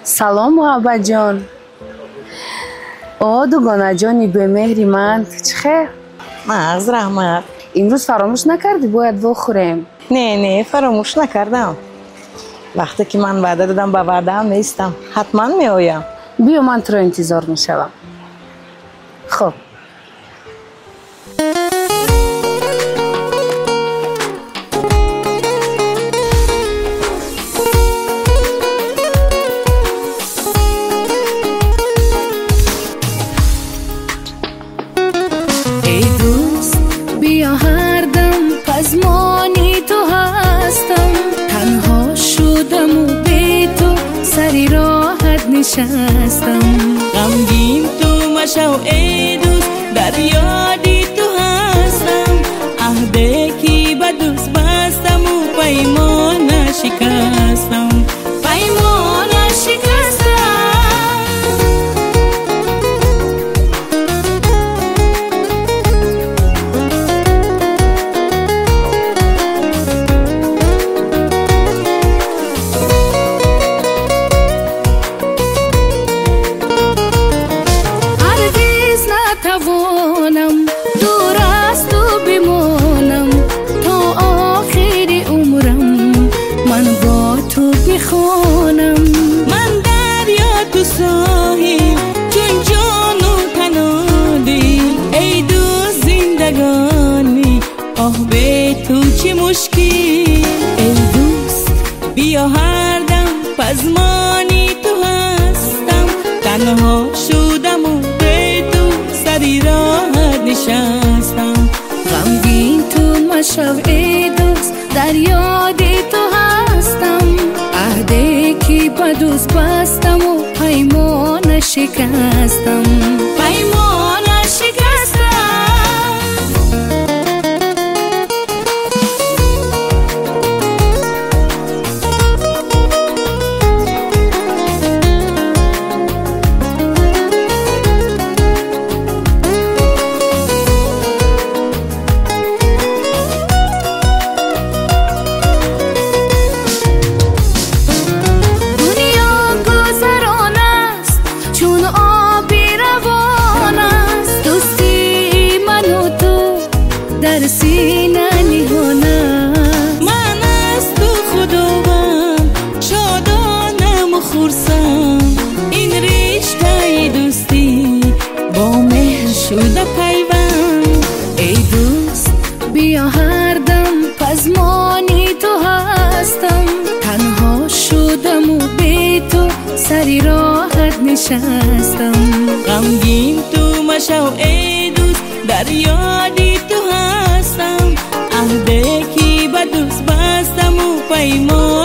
салом муҳаббатҷон. О дугонаҷони бемеҳри ман, чӣ хейр? мағз раҳмат. имрӯз фаромӯш накардӣ бояд вохӯрем? Не фаромӯш накардам. вақте ки ман ваъда дадам ба ваъдаам меистам. ҳатман меоям. биё ман туро интизор мешавам. хуб نشستم غمگین تو مشو ای دوست در یادی تو هستم عهده کی به دوست بستم و پیمان شکستم پیمان شکستم ای دوست بیا هر دم پزمانی تو هستم تنها شدم و به تو سری راحت نشستم غمگین تو مشو ای دوست در یادی تو هستم عهده کی با دوست بستم و پیمان شکستم پیمان شکستم شده پیوند ای دوست بیا هر دم پزمانی تو هستم تنها شدم و به تو سری راحت نشستم غمگین تو مشو ای دوست در یادی تو هستم عهده کی به دوست بستم و پیمان